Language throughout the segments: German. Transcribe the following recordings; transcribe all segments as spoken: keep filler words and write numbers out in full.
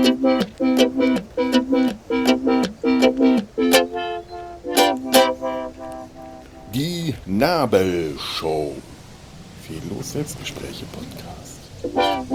Die Nabelshow. Fehllos Selbstgespräche Podcast.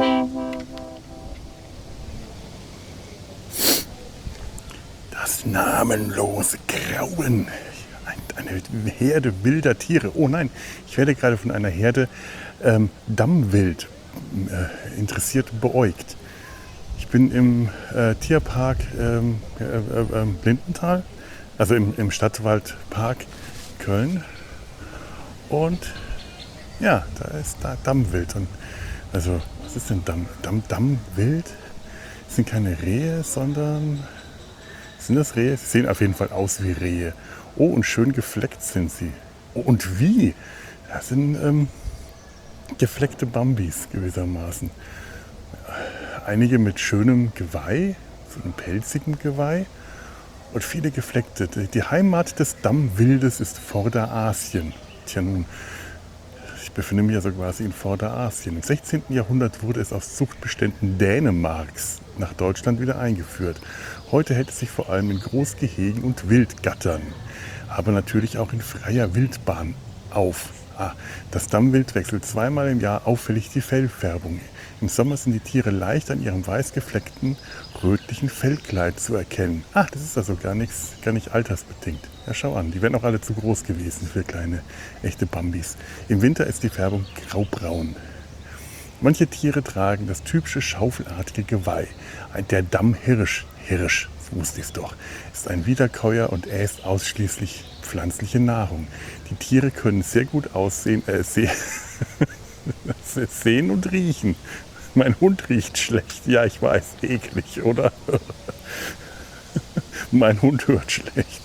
Das namenlose Grauen. Eine Herde wilder Tiere. Oh nein, ich werde gerade von einer Herde ähm, Dammwild äh, interessiert beäugt. Ich bin im äh, Tierpark ähm, äh, äh, Blindenthal, also im, im Stadtwaldpark Köln. Und ja, da ist da Dammwild. Und also, was ist denn Damm, Damm, Dammwild? Das sind keine Rehe, sondern sind das Rehe? Sie sehen auf jeden Fall aus wie Rehe. Oh, und schön gefleckt sind sie. Oh, und wie? Das sind ähm, gefleckte Bambis gewissermaßen. Einige mit schönem Geweih, so einem pelzigen Geweih und viele gefleckte. Die Heimat des Dammwildes ist Vorderasien. Tja nun, ich befinde mich ja so quasi in Vorderasien. Im sechzehnten. Jahrhundert wurde es aus Zuchtbeständen Dänemarks nach Deutschland wieder eingeführt. Heute hält es sich vor allem in Großgehegen und Wildgattern, aber natürlich auch in freier Wildbahn auf. Ah, das Dammwild wechselt zweimal im Jahr auffällig die Fellfärbung. Im Sommer sind die Tiere leicht an ihrem weiß gefleckten, rötlichen Fellkleid zu erkennen. Ah, das ist also gar nichts, gar nicht altersbedingt. Ja, schau an, die wären auch alle zu groß gewesen für kleine, echte Bambis. Im Winter ist die Färbung graubraun. Manche Tiere tragen das typische schaufelartige Geweih. Der Dammhirsch, Hirsch, das wusste ich doch, ist ein Wiederkäuer und äst ausschließlich pflanzliche Nahrung. Die Tiere können sehr gut aussehen, äh, seh sehen und riechen. Mein Hund riecht schlecht. Ja, ich weiß, eklig, oder? Mein Hund hört schlecht.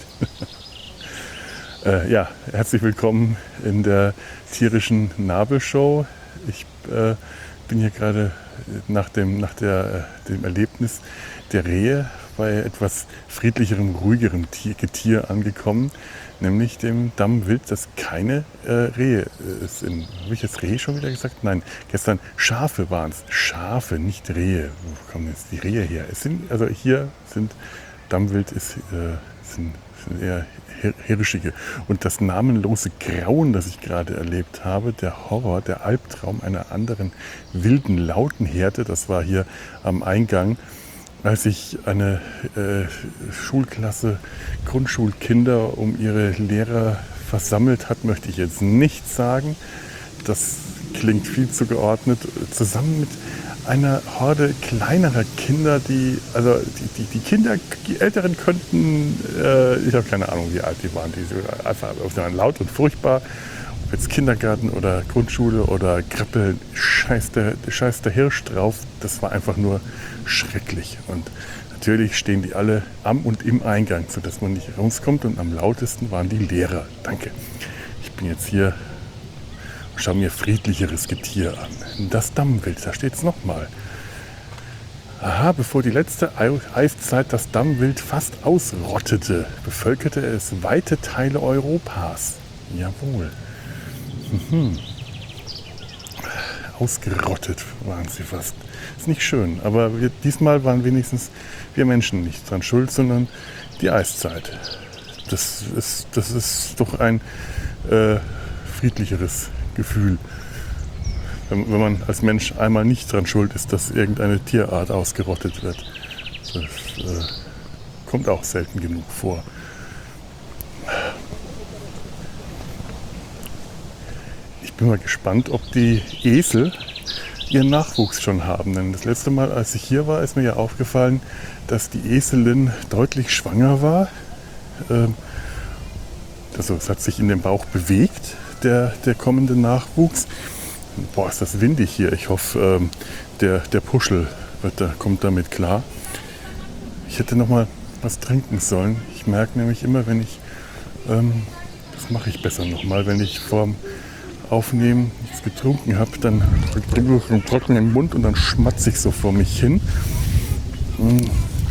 äh, ja, herzlich willkommen in der tierischen Nabelshow. Ich äh, bin hier gerade nach dem, nach der, äh, dem Erlebnis der Rehe bei etwas friedlicherem, ruhigerem Tier, Getier angekommen, nämlich dem Dammwild, das keine äh, Rehe äh, sind. Habe ich jetzt Rehe schon wieder gesagt? Nein, gestern Schafe waren es. Schafe, nicht Rehe. Wo kommen jetzt die Rehe her? Es sind, also hier sind Dammwild ist, äh, sind, sind eher Hirschige. Und das namenlose Grauen, das ich gerade erlebt habe, der Horror, der Albtraum einer anderen wilden, lauten Herde, das war hier am Eingang, als sich eine äh, Schulklasse Grundschulkinder um ihre Lehrer versammelt hat, möchte ich jetzt nicht sagen. Das klingt viel zu geordnet. Zusammen mit einer Horde kleinerer Kinder, die, also die, die, die Kinder, die Älteren könnten, äh, ich habe keine Ahnung, wie alt die waren, die einfach laut und furchtbar. Ob jetzt Kindergarten oder Grundschule oder Krippe, scheiß der, scheiß der Hirsch drauf, das war einfach nur schrecklich. Und natürlich stehen die alle am und im Eingang, sodass man nicht rauskommt. Und am lautesten waren die Lehrer. Danke. Ich bin jetzt hier und schaue mir friedlicheres Getier an. Das Dammwild, da steht es nochmal. Aha, bevor die letzte Eiszeit das Dammwild fast ausrottete, bevölkerte es weite Teile Europas. Jawohl. Mhm. Ausgerottet waren sie fast. Ist nicht schön, aber wir, diesmal waren wenigstens wir Menschen nicht dran schuld, sondern die Eiszeit. Das ist, das ist doch ein äh, friedlicheres Gefühl, wenn, wenn man als Mensch einmal nicht dran schuld ist, dass irgendeine Tierart ausgerottet wird. Das äh, kommt auch selten genug vor. Ich bin mal gespannt, ob die Esel ihren Nachwuchs schon haben. Denn das letzte Mal, als ich hier war, ist mir ja aufgefallen, dass die Eselin deutlich schwanger war. Ähm, also es hat sich in dem Bauch bewegt, der, der kommende Nachwuchs. Boah, ist das windig hier. Ich hoffe, ähm, der, der Puschel wird da, kommt damit klar. Ich hätte noch mal was trinken sollen. Ich merke nämlich immer, wenn ich, ähm, das mache ich besser noch mal, wenn ich vorm Aufnehmen nichts getrunken habe, dann kriege ich einen trockenen Mund und dann schmatze ich so vor mich hin. Und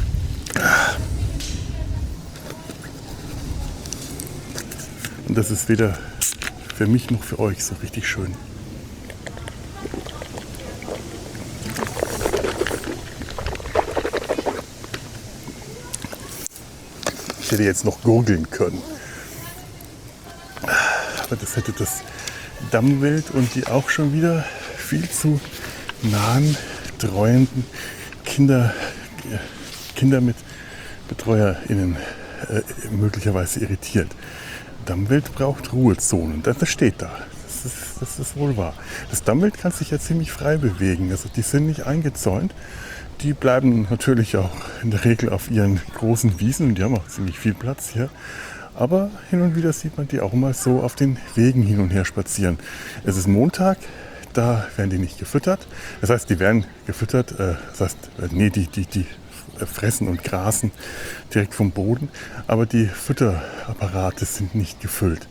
das ist weder für mich noch für euch so richtig schön. hätte jetzt noch gurgeln können. Aber das hätte das Dammwild und die auch schon wieder viel zu nahen, treuenden Kinder, Kinder mit BetreuerInnen äh, möglicherweise irritiert. Dammwild braucht Ruhezonen. Das, das steht da. Das ist, das ist wohl wahr. Das Dammwild kann sich ja ziemlich frei bewegen. Also die sind nicht eingezäunt. Die bleiben natürlich auch in der Regel auf ihren großen Wiesen. Die haben auch ziemlich viel Platz hier. Aber hin und wieder sieht man die auch mal so auf den Wegen hin und her spazieren. Es ist Montag, da werden die nicht gefüttert. Das heißt, die werden gefüttert. Äh, das heißt, äh, nee, die, die, die fressen und grasen direkt vom Boden. Aber die Fütterapparate sind nicht gefüllt.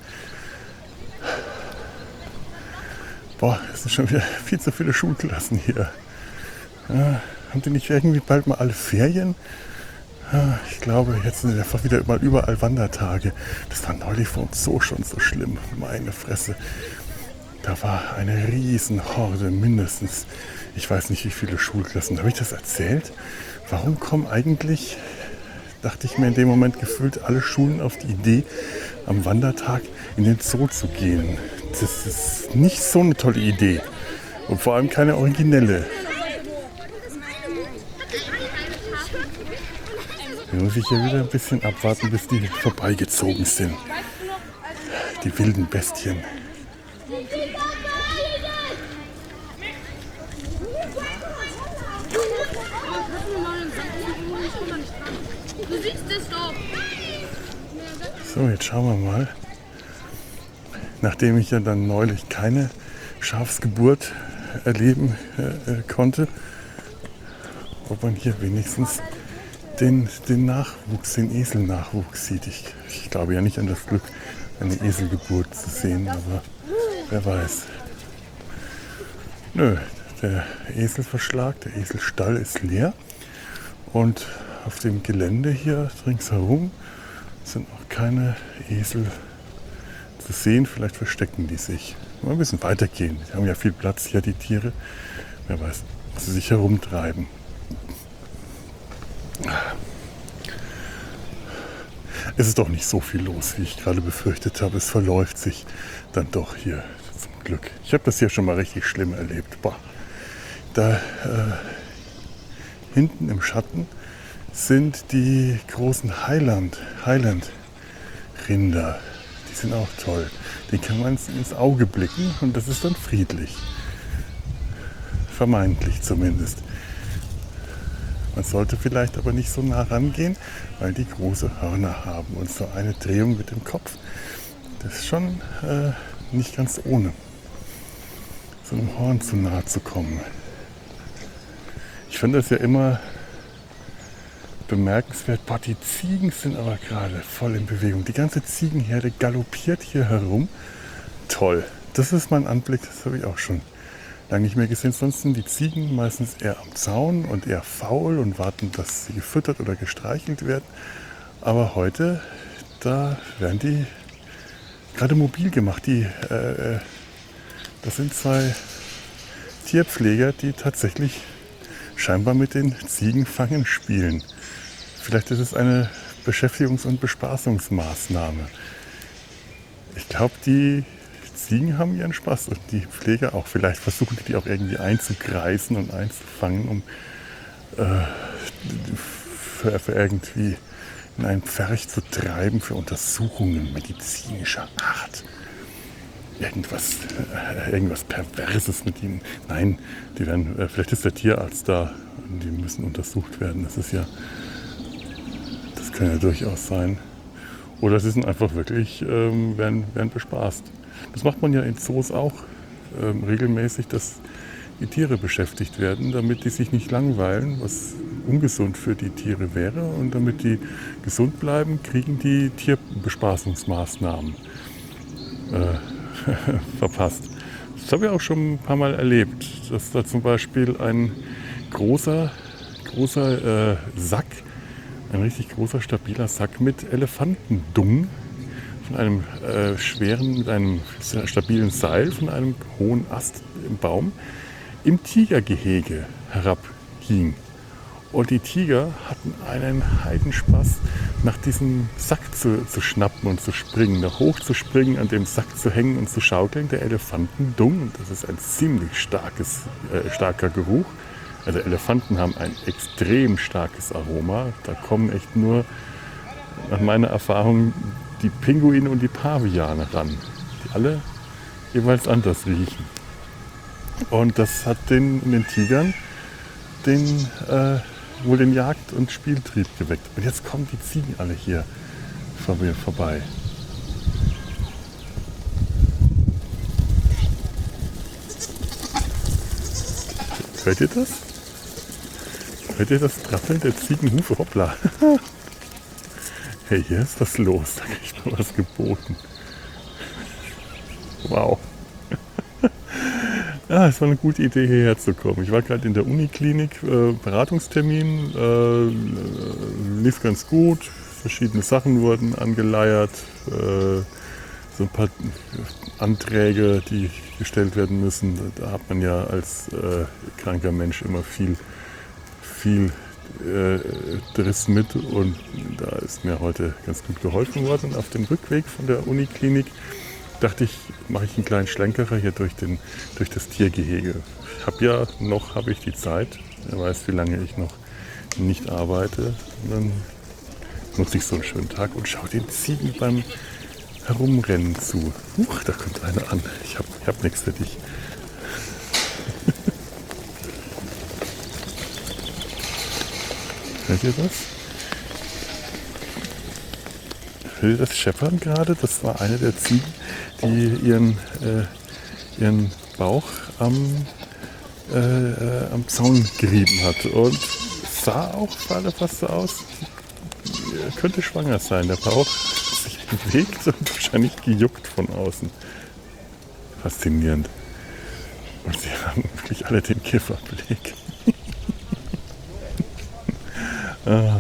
Boah, es sind schon wieder viel zu viele Schulklassen hier. Ja, haben die nicht irgendwie bald mal alle Ferien? Ja, ich glaube, jetzt sind einfach wieder mal überall Wandertage. Das war neulich für uns so schon so schlimm. Meine Fresse. Da war eine riesen Horde, mindestens. Ich weiß nicht, wie viele Schulklassen. Habe ich das erzählt? Warum kommen eigentlich, dachte ich mir in dem Moment gefühlt, alle Schulen auf die Idee, am Wandertag in den Zoo zu gehen? Das ist nicht so eine tolle Idee. Und vor allem keine originelle. Da muss ich ja wieder ein bisschen abwarten, bis die vorbeigezogen sind. Die wilden Bestien. Du siehst es doch. So, jetzt schauen wir mal. Nachdem ich ja dann neulich keine Schafsgeburt erleben äh, konnte, ob man hier wenigstens den, den Nachwuchs, den Eselnachwuchs sieht. Ich, ich glaube ja nicht an das Glück, eine Eselgeburt zu sehen, aber wer weiß. Nö, der Eselverschlag, der Eselstall ist leer und auf dem Gelände hier ringsherum sind auch keine Esel zu sehen. Vielleicht verstecken die sich. Mal ein bisschen weitergehen. Die haben ja viel Platz hier, die Tiere. Wer weiß, wo sie sich herumtreiben. Es ist doch nicht so viel los, wie ich gerade befürchtet habe. Es verläuft sich dann doch hier zum Glück. Ich habe das hier schon mal richtig schlimm erlebt. Boah. Da äh, hinten im Schatten sind die großen Highland, Highland Rinder. Die sind auch toll. Den kann man ins Auge blicken und das ist dann friedlich. Vermeintlich zumindest. Man sollte vielleicht aber nicht so nah rangehen, weil die große Hörner haben und so eine Drehung mit dem Kopf. Das ist schon äh, nicht ganz ohne, so einem Horn zu nahe zu kommen. Ich finde das ja immer bemerkenswert. Boah, die Ziegen sind aber gerade voll in Bewegung. Die ganze Ziegenherde galoppiert hier herum. Toll. Das ist mein Anblick, das habe ich auch schon lange nicht mehr gesehen. Sonst sind die Ziegen meistens eher am Zaun und eher faul und warten, dass sie gefüttert oder gestreichelt werden. Aber heute, da werden die gerade mobil gemacht. Die, äh, das sind zwei Tierpfleger, die tatsächlich scheinbar mit den Ziegenfangen spielen. Vielleicht ist es eine Beschäftigungs- und Bespaßungsmaßnahme. Ich glaube, die Ziegen haben ihren Spaß und die Pfleger auch. Vielleicht versuchen die auch irgendwie einzugreifen und einzufangen, um äh, für, für irgendwie in einen Pferch zu treiben für Untersuchungen medizinischer Art. Irgendwas, äh, irgendwas Perverses mit ihnen. Nein, die werden, äh, vielleicht ist der Tierarzt da und die müssen untersucht werden. Das ist ja, das kann ja durchaus sein. Oder sie sind einfach wirklich, ähm, werden, werden bespaßt. Das macht man ja in Zoos auch ähm, regelmäßig, dass die Tiere beschäftigt werden, damit die sich nicht langweilen, was ungesund für die Tiere wäre. Und damit die gesund bleiben, kriegen die Tierbespaßungsmaßnahmen äh, verpasst. Das habe ich auch schon ein paar Mal erlebt, dass da zum Beispiel ein großer, großer äh, Sack, ein richtig großer, stabiler Sack mit Elefantendung von einem äh, schweren, mit einem stabilen Seil von einem hohen Ast im Baum im Tigergehege herabhing. Und die Tiger hatten einen Heidenspaß, nach diesem Sack zu, zu schnappen und zu springen, da hoch zu springen, an dem Sack zu hängen und zu schaukeln. Der Elefantendung, und das ist ein ziemlich starkes, äh, starker Geruch. Also Elefanten haben ein extrem starkes Aroma. Da kommen echt nur, nach meiner Erfahrung, die Pinguine und die Paviane ran, die alle jeweils anders riechen. Und das hat den, in den Tigern den, äh, wohl den Jagd- und Spieltrieb geweckt. Und jetzt kommen die Ziegen alle hier vor mir vorbei. Hört ihr das? Hört ihr das Trappeln der Ziegenhufe? Hoppla. Hey, hier ist was los. Da kriegt man was geboten. Wow. Ja, es war eine gute Idee, hierher zu kommen. Ich war gerade in der Uniklinik, äh, Beratungstermin, äh, lief ganz gut. Verschiedene Sachen wurden angeleiert, äh, so ein paar Anträge, die gestellt werden müssen. Da hat man ja als äh, kranker Mensch immer viel, viel äh, Driss mit, und da ist mir heute ganz gut geholfen worden. Und auf dem Rückweg von der Uniklinik dachte ich, mache ich einen kleinen Schlenkerer hier durch, den, durch das Tiergehege. Ich habe ja noch habe ich die Zeit. Wer weiß, wie lange ich noch nicht arbeite. Und dann nutze ich so einen schönen Tag und schaue den Ziegen beim Herumrennen zu. Huch, da kommt einer an. Ich habe ich hab nichts für dich. Hört ihr das? Hört ihr das Scheppern gerade? Das war eine der Ziegen, die ihren, äh, ihren Bauch am, äh, äh, am Zaun gerieben hat. Und sah auch fast so aus, die könnte schwanger sein. Der Bauch hat sich bewegt und wahrscheinlich gejuckt von außen. Faszinierend. Und sie haben wirklich alle den Kifferblick. ah.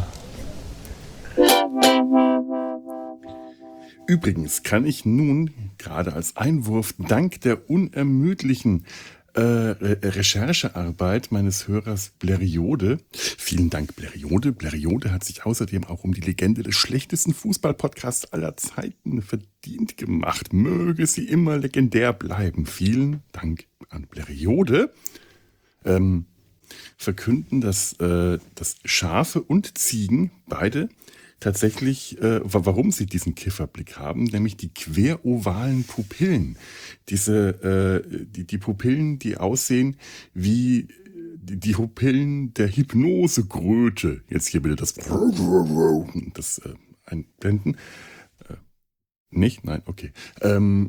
Übrigens kann ich nun gerade als Einwurf dank der unermüdlichen äh, Recherchearbeit meines Hörers Blériode, vielen Dank Blériode, Blériode hat sich außerdem auch um die Legende des schlechtesten Fußballpodcasts aller Zeiten verdient gemacht. Möge sie immer legendär bleiben. Vielen Dank an Blériode. Ähm, verkünden, dass, äh, dass Schafe und Ziegen beide tatsächlich, äh, warum sie diesen Kifferblick haben, nämlich die querovalen Pupillen. Diese, äh, die, die Pupillen, die aussehen wie die, die Pupillen der Hypnosekröte. Jetzt hier bitte das, das äh, einblenden. Äh, nicht? Nein, okay. Ähm,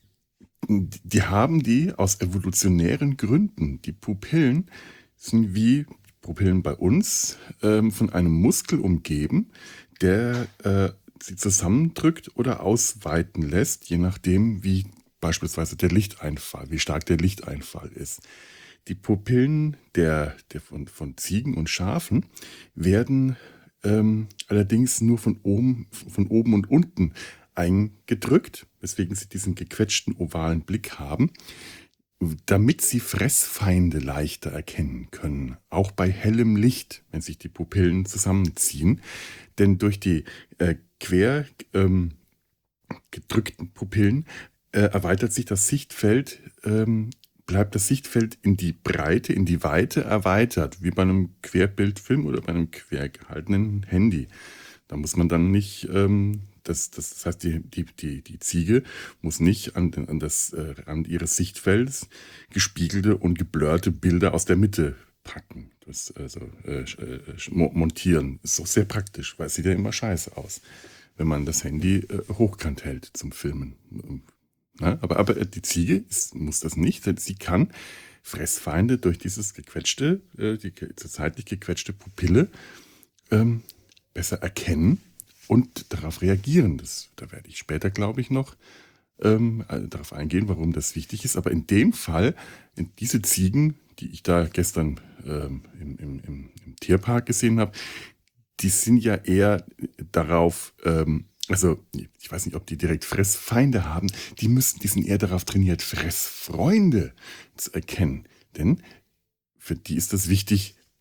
die haben die aus evolutionären Gründen. Die Pupillen sind wie Pupillen bei uns ähm, von einem Muskel umgeben, der äh, sie zusammendrückt oder ausweiten lässt, je nachdem, wie beispielsweise der Lichteinfall, wie stark der Lichteinfall ist. Die Pupillen der, der von, von Ziegen und Schafen werden ähm, allerdings nur von oben, von oben und unten eingedrückt, weswegen sie diesen gequetschten ovalen Blick haben, damit sie Fressfeinde leichter erkennen können, auch bei hellem Licht, wenn sich die Pupillen zusammenziehen. Denn durch die äh, quer ähm, gedrückten Pupillen äh, erweitert sich das Sichtfeld, ähm, bleibt das Sichtfeld in die Breite, in die Weite erweitert, wie bei einem Querbildfilm oder bei einem quer gehaltenen Handy. Da muss man dann nicht... Ähm, Das, das, das heißt, die, die, die, die Ziege muss nicht an, an das äh, Rand ihres Sichtfelds gespiegelte und geblurrte Bilder aus der Mitte packen, das, also äh, äh, montieren. Ist auch sehr praktisch, weil es sieht ja immer scheiße aus, wenn man das Handy äh, hochkant hält zum Filmen. Na, aber, aber die Ziege ist, muss das nicht, denn sie kann Fressfeinde durch dieses gequetschte, äh, die zeitlich gequetschte Pupille ähm, besser erkennen und darauf reagieren. Das, da werde ich später, glaube ich, noch ähm, darauf eingehen, warum das wichtig ist. Aber in dem Fall, in diese Ziegen, die ich da gestern ähm, im, im, im, im Tierpark gesehen habe, die sind ja eher darauf, ähm, also ich weiß nicht, ob die direkt Fressfeinde haben, die müssen, die sind eher darauf trainiert, Fressfreunde zu erkennen. Denn für die ist das wichtig,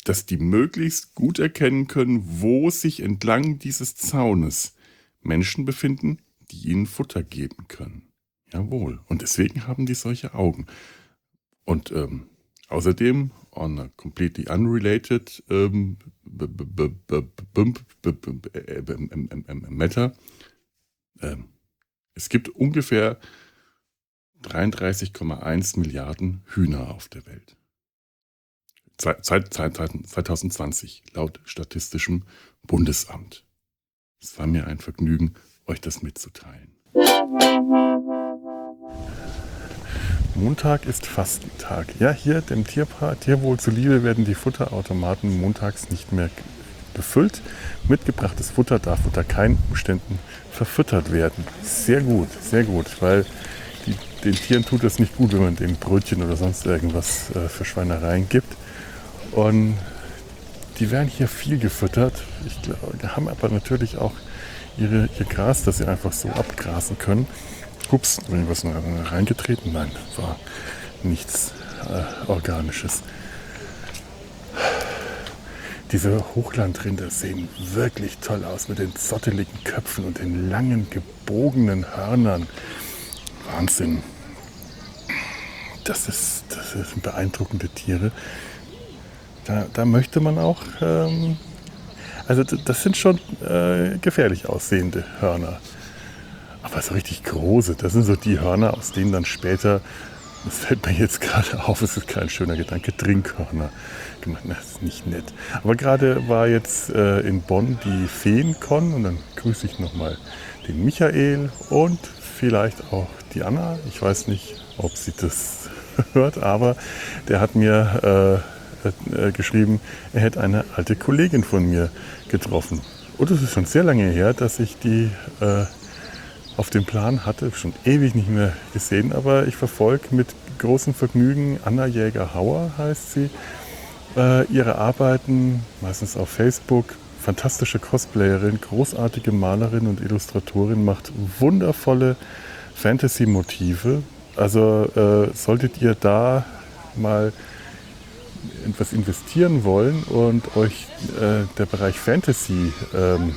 dass die möglichst gut erkennen können, wo sich entlang dieses Zaunes Menschen befinden, die ihnen Futter geben können. Jawohl. Und deswegen haben die solche Augen. Und ähm, außerdem, on a completely unrelated ähm, matter, ähm, es gibt ungefähr dreiunddreißig Komma eins Milliarden Hühner auf der Welt. zwanzig zwanzig, laut Statistischem Bundesamt. Es war mir ein Vergnügen, euch das mitzuteilen. Montag ist Fastentag. Ja, hier dem Tierpa- Tierwohl zuliebe werden die Futterautomaten montags nicht mehr befüllt. Mitgebrachtes Futter darf unter keinen Umständen verfüttert werden. Sehr gut, sehr gut, weil die, den Tieren tut es nicht gut, wenn man denen Brötchen oder sonst irgendwas äh, für Schweinereien gibt. Und die werden hier viel gefüttert. Ich glaube, haben aber natürlich auch ihre, ihr Gras, das sie einfach so abgrasen können. Ups, bin ich was reingetreten? Nein, war nichts äh, Organisches. Diese Hochlandrinder sehen wirklich toll aus mit den zotteligen Köpfen und den langen, gebogenen Hörnern. Wahnsinn. Das ist, das sind beeindruckende Tiere. Da, da möchte man auch, ähm, also das sind schon äh, gefährlich aussehende Hörner. Aber so richtig große, das sind so die Hörner, aus denen dann später, das fällt mir jetzt gerade auf, es ist kein schöner Gedanke, Trinkhörner gemacht. Das ist nicht nett. Aber gerade war jetzt äh, in Bonn die Feencon und dann grüße ich nochmal den Michael und vielleicht auch die Anna. Ich weiß nicht, ob sie das hört, aber der hat mir äh, äh, geschrieben, er hätte eine alte Kollegin von mir getroffen. Und es ist schon sehr lange her, dass ich die äh, auf dem Plan hatte, schon ewig nicht mehr gesehen, aber ich verfolge mit großem Vergnügen Anna Jäger-Hauer, heißt sie, äh, ihre Arbeiten, meistens auf Facebook. Fantastische Cosplayerin, großartige Malerin und Illustratorin, macht wundervolle Fantasy-Motive. Also äh, solltet ihr da mal etwas investieren wollen und euch äh, der Bereich Fantasy ähm,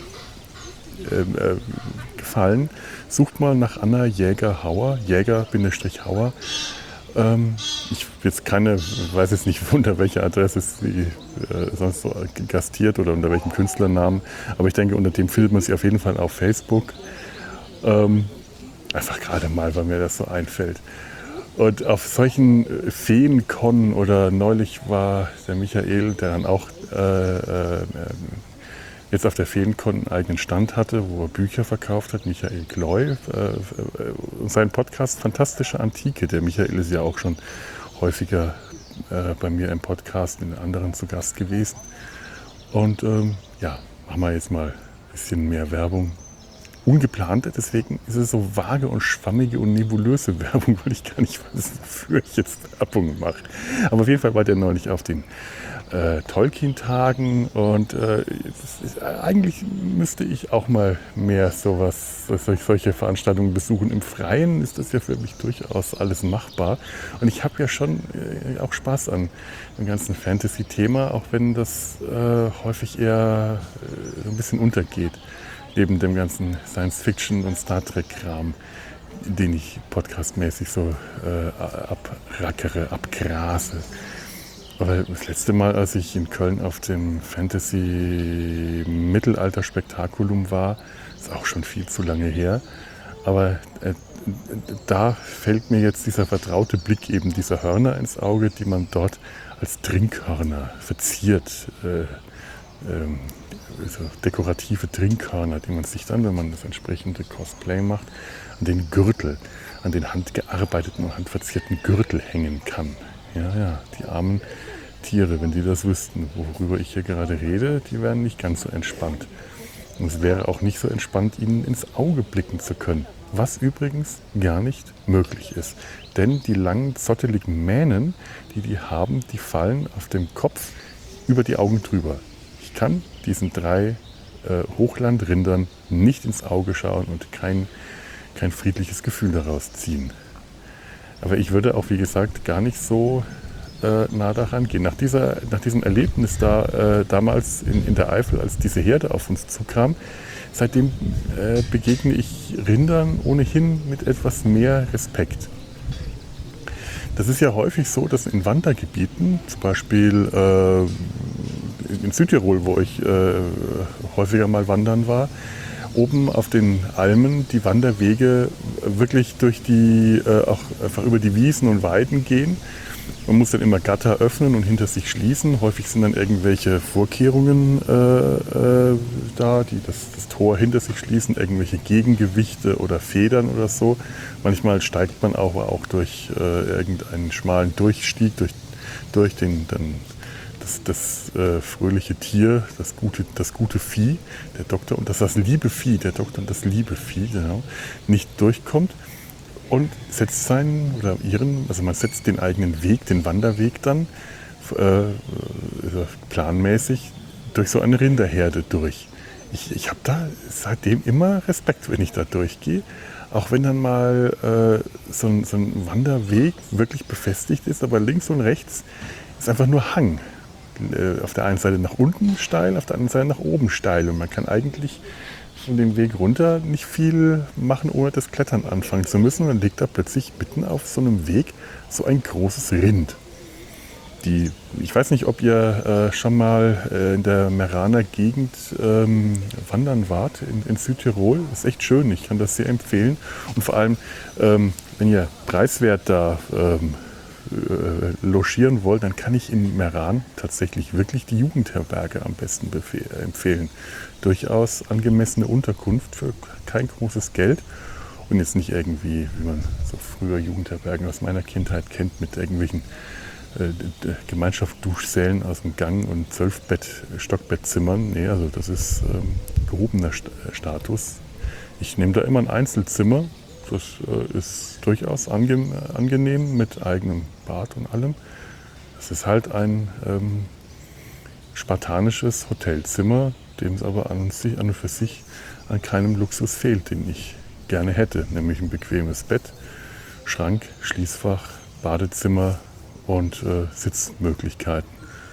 äh, gefallen, sucht mal nach Anna Jäger-Hauer, Jäger-Hauer. Ähm, ich jetzt keine, weiß jetzt nicht, unter welcher Adresse sie äh, sonst so gastiert oder unter welchem Künstlernamen, aber ich denke, unter dem findet man sie auf jeden Fall auf Facebook. Ähm, einfach gerade mal, weil mir das so einfällt. Und auf solchen Feencon oder neulich war der Michael, der dann auch äh, äh, jetzt auf der Feencon einen eigenen Stand hatte, wo er Bücher verkauft hat, Michael Gloy. Äh, äh, sein Podcast Fantastische Antike. Der Michael ist ja auch schon häufiger äh, bei mir im Podcast in anderen zu Gast gewesen. Und ähm, ja, machen wir jetzt mal ein bisschen mehr Werbung. Ungeplant, deswegen ist es so vage und schwammige und nebulöse Werbung, weil ich gar nicht weiß, wofür ich jetzt Werbung mache. Aber auf jeden Fall war der neulich auf den äh, Tolkien-Tagen und äh, ist, eigentlich müsste ich auch mal mehr sowas, solche Veranstaltungen besuchen. Im Freien ist das ja für mich durchaus alles machbar und ich habe ja schon äh, auch Spaß an dem ganzen Fantasy-Thema, auch wenn das äh, häufig eher äh, ein bisschen untergeht. Neben dem ganzen Science-Fiction- und Star Trek-Kram, den ich podcastmäßig so äh, abrackere, abgrase. Aber das letzte Mal, als ich in Köln auf dem Fantasy-Mittelalter-Spektakulum war, ist auch schon viel zu lange her. Aber äh, da fällt mir jetzt dieser vertraute Blick eben dieser Hörner ins Auge, die man dort als Trinkhörner verziert. Äh, ähm, so dekorative Trinkhörner, die man sich dann, wenn man das entsprechende Cosplay macht, an den Gürtel, an den handgearbeiteten und handverzierten Gürtel hängen kann. Ja, ja, die armen Tiere, wenn die das wüssten, worüber ich hier gerade rede, die wären nicht ganz so entspannt. Und es wäre auch nicht so entspannt, ihnen ins Auge blicken zu können. Was übrigens gar nicht möglich ist. Denn die langen, zotteligen Mähnen, die die haben, die fallen auf dem Kopf über die Augen drüber. Ich kann diesen drei äh, Hochlandrindern nicht ins Auge schauen und kein, kein friedliches Gefühl daraus ziehen. Aber ich würde auch, wie gesagt, gar nicht so äh, nah daran gehen. Nach, dieser, nach diesem Erlebnis da äh, damals in, in der Eifel, als diese Herde auf uns zukam, seitdem äh, begegne ich Rindern ohnehin mit etwas mehr Respekt. Das ist ja häufig so, dass in Wandergebieten, zum Beispiel äh, in Südtirol, wo ich äh, häufiger mal wandern war, oben auf den Almen die Wanderwege wirklich durch die, äh, auch einfach über die Wiesen und Weiden gehen. Man muss dann immer Gatter öffnen und hinter sich schließen. Häufig sind dann irgendwelche Vorkehrungen äh, äh, da, die das, das Tor hinter sich schließen, irgendwelche Gegengewichte oder Federn oder so. Manchmal steigt man auch, auch durch äh, irgendeinen schmalen Durchstieg, durch, durch den, dann das, das äh, fröhliche Tier, das gute, das gute Vieh, der Doktor, und das, das liebe Vieh, der Doktor und das liebe Vieh, genau, nicht durchkommt. Und setzt seinen oder ihren, also man setzt den eigenen Weg, den Wanderweg dann äh, planmäßig durch so eine Rinderherde durch. Ich, ich habe da seitdem immer Respekt, wenn ich da durchgehe. Auch wenn dann mal äh, so, ein, so ein Wanderweg wirklich befestigt ist, aber links und rechts ist einfach nur Hang. Äh, auf der einen Seite nach unten steil, auf der anderen Seite nach oben steil. Und man kann eigentlich von dem Weg runter nicht viel machen, ohne das Klettern anfangen zu müssen. Und dann liegt da plötzlich mitten auf so einem Weg so ein großes Rind. Die, ich weiß nicht, ob ihr äh, schon mal äh, in der Meraner Gegend ähm, wandern wart, in, in Südtirol. Das ist echt schön, ich kann das sehr empfehlen. Und vor allem, ähm, wenn ihr preiswert da ähm, äh, logieren wollt, dann kann ich in Meran tatsächlich wirklich die Jugendherberge am besten empfehlen. Durchaus angemessene Unterkunft für kein großes Geld und jetzt nicht irgendwie, wie man so früher Jugendherbergen aus meiner Kindheit kennt, mit irgendwelchen äh, Gemeinschaftsduschsälen aus dem Gang und zwölf Stockbettzimmern. Nee, also das ist ähm, gehobener St- Status. Ich nehme da immer ein Einzelzimmer. Das äh, ist durchaus ange- angenehm mit eigenem Bad und allem. Das ist halt ein ähm, spartanisches Hotelzimmer, dem es aber an, sich, an und für sich an keinem Luxus fehlt, den ich gerne hätte. Nämlich ein bequemes Bett, Schrank, Schließfach, Badezimmer und äh, Sitzmöglichkeiten.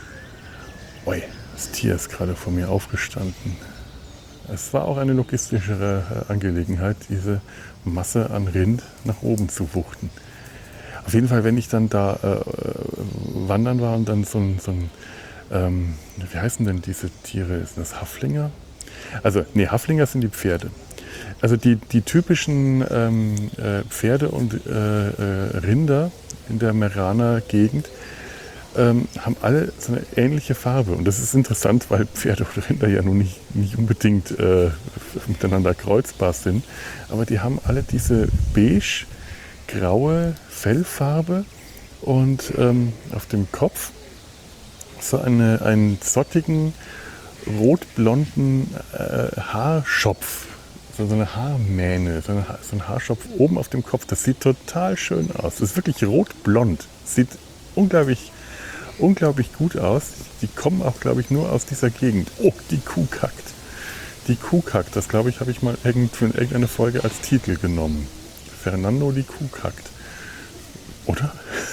Ui, das Tier ist gerade vor mir aufgestanden. Es war auch eine logistischere Angelegenheit, diese Masse an Rind nach oben zu wuchten. Auf jeden Fall, wenn ich dann da äh, wandern war und dann so ein, so ein ähm, wie heißen denn diese Tiere? Sind das Haflinger? Also, nee, Haflinger sind die Pferde. Also die, die typischen ähm, äh, Pferde und äh, äh, Rinder in der Meraner Gegend ähm, haben alle so eine ähnliche Farbe. Und das ist interessant, weil Pferde und Rinder ja nun nicht, nicht unbedingt äh, miteinander kreuzbar sind. Aber die haben alle diese beige-graue Fellfarbe und ähm, auf dem Kopf so eine, einen zottigen, rotblonden äh, Haarschopf. So eine Haarmähne, so, eine, so ein Haarschopf oben auf dem Kopf. Das sieht total schön aus. Das ist wirklich rotblond. Sieht unglaublich, unglaublich gut aus. Die kommen auch, glaube ich, nur aus dieser Gegend. Oh, die Kuh kackt. Die Kuh kackt. Das, glaube ich, habe ich mal irgend, für irgendeine Folge als Titel genommen. Fernando, die Kuh kackt. Oder?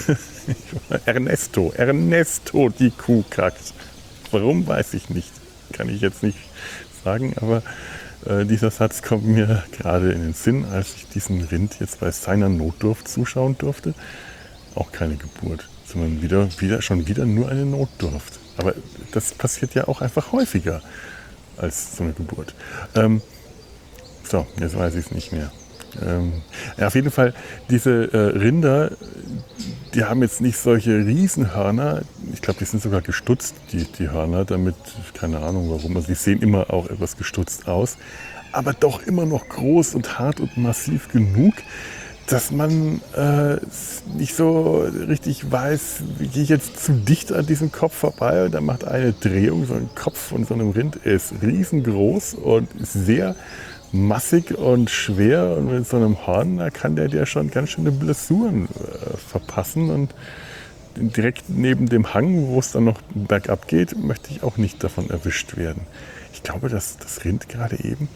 Ernesto. Ernesto, die Kuh kackt. Warum, weiß ich nicht. Kann ich jetzt nicht sagen, aber äh, dieser Satz kommt mir gerade in den Sinn, als ich diesen Rind jetzt bei seiner Notdurft zuschauen durfte. Auch keine Geburt, sondern wieder, wieder, schon wieder nur eine Notdurft. Aber das passiert ja auch einfach häufiger als so eine Geburt. Ähm, so, jetzt weiß ich es nicht mehr. Ähm, ja, auf jeden Fall, diese äh, Rinder, die haben jetzt nicht solche Riesenhörner. Ich glaube, die sind sogar gestutzt, die, die Hörner, damit, keine Ahnung warum. Also die sehen immer auch etwas gestutzt aus, aber doch immer noch groß und hart und massiv genug, dass man äh, nicht so richtig weiß, gehe ich jetzt zu dicht an diesem Kopf vorbei und dann macht eine Drehung, so ein Kopf von so einem Rind ist riesengroß und sehr massig und schwer und mit so einem Horn, da kann der dir schon ganz schöne Blessuren äh, verpassen und direkt neben dem Hang, wo es dann noch bergab geht, möchte ich auch nicht davon erwischt werden. Ich glaube, dass das Rind gerade eben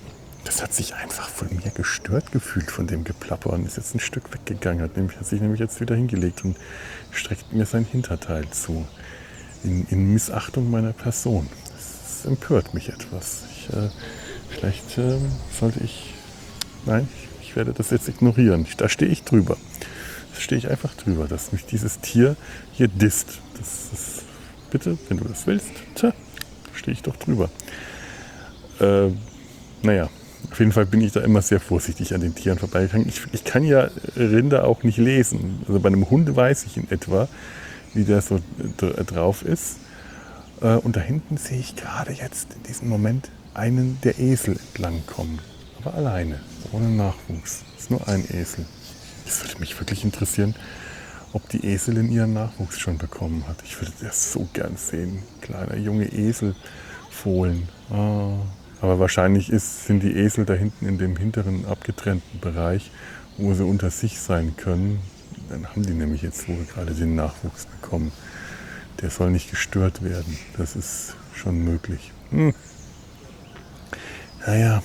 das hat sich einfach von mir gestört gefühlt, von dem Geplapper, und ist jetzt ein Stück weggegangen, hat, nämlich, hat sich nämlich jetzt wieder hingelegt und streckt mir sein Hinterteil zu, in, in Missachtung meiner Person. Das, das empört mich etwas. Ich, äh, vielleicht äh, sollte ich, nein, ich, ich werde das jetzt ignorieren. Da stehe ich drüber. Da stehe ich einfach drüber, dass mich dieses Tier hier disst. Das ist, bitte, wenn du das willst, tja, stehe ich doch drüber. Äh, naja, auf jeden Fall bin ich da immer sehr vorsichtig an den Tieren vorbeigegangen. Ich, ich kann ja Rinder auch nicht lesen. Also bei einem Hund weiß ich in etwa, wie der so drauf ist. Äh, und da hinten sehe ich gerade jetzt in diesem Moment einen der Esel entlang kommen. Aber alleine, ohne Nachwuchs. Es ist nur ein Esel. Es würde mich wirklich interessieren, ob die Eselin ihren Nachwuchs schon bekommen hat. Ich würde das so gern sehen. Kleiner junge Eselfohlen. Ah. Aber wahrscheinlich ist, sind die Esel da hinten in dem hinteren abgetrennten Bereich, wo sie unter sich sein können. Dann haben die nämlich jetzt wohl gerade den Nachwuchs bekommen. Der soll nicht gestört werden. Das ist schon möglich. Hm. Naja.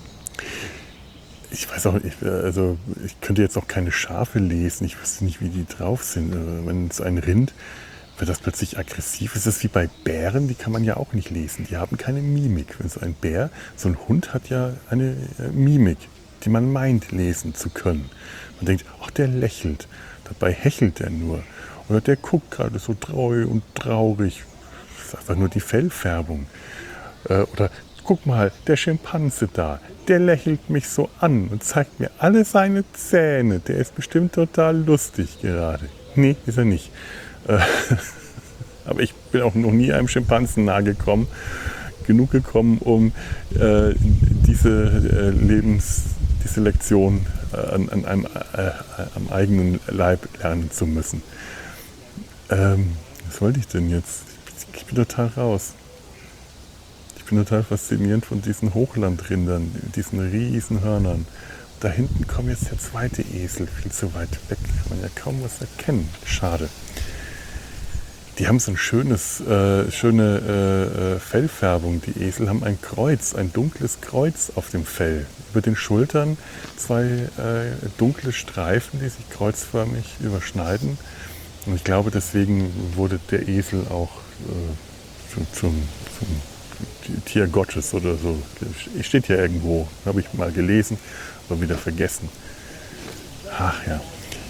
Ich weiß auch, ich, also ich könnte jetzt auch keine Schafe lesen. Ich wüsste nicht, wie die drauf sind. Wenn es ein Rind, wird das plötzlich aggressiv. Ist das wie bei Bären? Die kann man ja auch nicht lesen. Die haben keine Mimik. Wenn so ein Bär, so ein Hund hat ja eine Mimik, die man meint lesen zu können. Man denkt, ach, der lächelt. Dabei hechelt er nur. Oder der guckt gerade so treu und traurig. Das ist einfach nur die Fellfärbung. Oder guck mal, der Schimpanse da, der lächelt mich so an und zeigt mir alle seine Zähne. Der ist bestimmt total lustig gerade. Nee, ist er nicht. Äh, aber ich bin auch noch nie einem Schimpansen nahe gekommen, genug gekommen, um äh, diese äh, Lebens, diese Lektion äh, an, an einem, äh, am eigenen Leib lernen zu müssen. Ähm, was wollte ich denn jetzt? Ich bin total raus. Ich bin total fasziniert von diesen Hochlandrindern, diesen riesen Hörnern. Da hinten kommt jetzt der zweite Esel, viel zu weit weg. Kann man ja kaum was erkennen. Schade. Die haben so ein schönes, äh, schöne äh, Fellfärbung. Die Esel haben ein Kreuz, ein dunkles Kreuz auf dem Fell. Über den Schultern zwei äh, dunkle Streifen, die sich kreuzförmig überschneiden. Und ich glaube, deswegen wurde der Esel auch äh, zum, zum, zum Tier Gottes oder so. Steht hier irgendwo, habe ich mal gelesen, aber wieder vergessen. Ach ja.